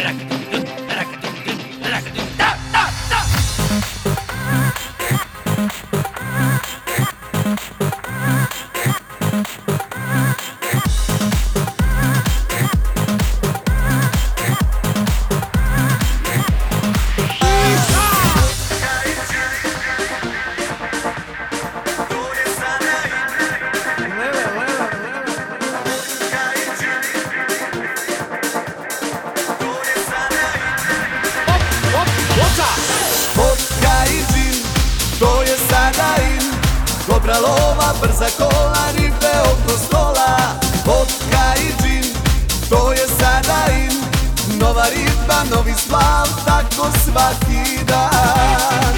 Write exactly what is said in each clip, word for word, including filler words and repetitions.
Vodka i džin, to je sada in. Dobra lova, brza kola, ribe oko stola. Vodka i džin, to je sada in. Nova riba, novi slav, tako svaki dan.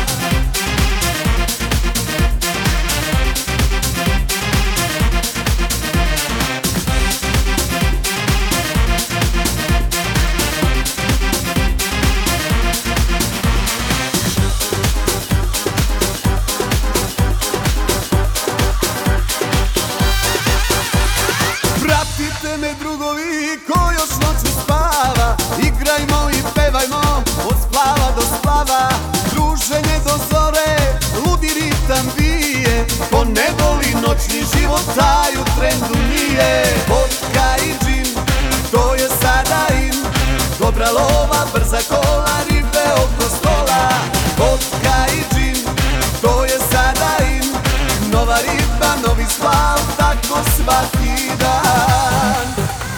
Pratite me drugovi ko još noću spava, igrajmo i pevajmo od splava do splava. Druženje do zore, ludi ritam bije, ko ne voli noćni život taj u trendu nije. Vodka i džin, to je sada in. Dobra lova, brza kola, ribe oko stola. Vodka i džin, to je sada in. Nova riba, novi slav, tako svaki dan.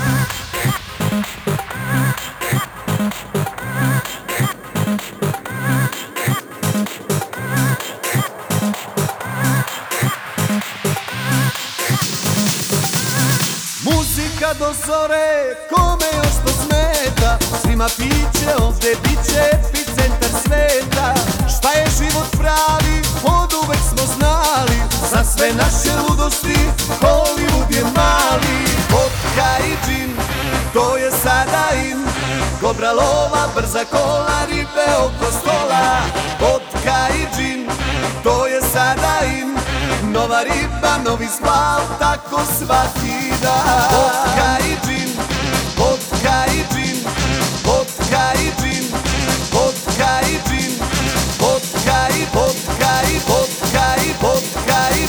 Muzika do zore, kome još to smeta? Svima piće, ovde biće epicentar sveta. Šta je život pravi, od uvek smo znali. Za sve naše ludosti, Hollywood je mali. Vodka i džin, to je sada in. Dobra lova, brza kola, ribe oko stola. Vodka i džin, to je sada in. Nova riba, novi splav, tako svaki dan. Vodka i džin, vodka i džin, vodka i džin, vodka i džin, vodka i vodka i vodka i vodka i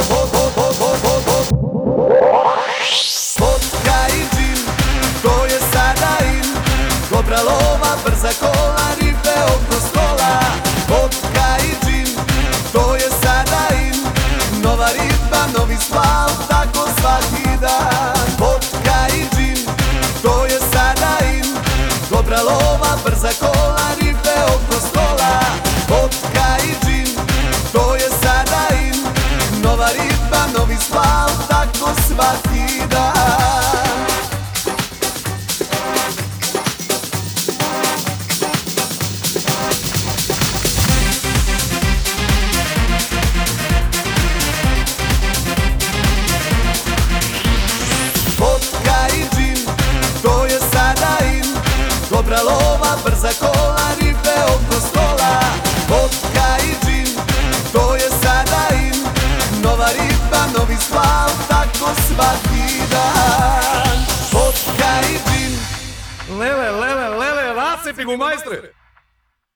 vodka i džin, to je sada in. Dobra lova, brza kola, ribe oko stola. Vodka i džin, to je sada in. Nova riba, novi splav, tako svaki dan. Vodka i džin, to je sada in. Dobra lova, brza kola, ribe oko stola. Vodka i džin, to je sada in. Nova riba, novi splav, tako svaki dan. Vodka i džin, to je sada in. Dobra lova, brza kola, ribe oko stola. Vodka i džin, to je sada in. Nova riba, novi splav, tako svaki dan. Vodka i džin. Lele, lele, lele, rasipi gu majstre!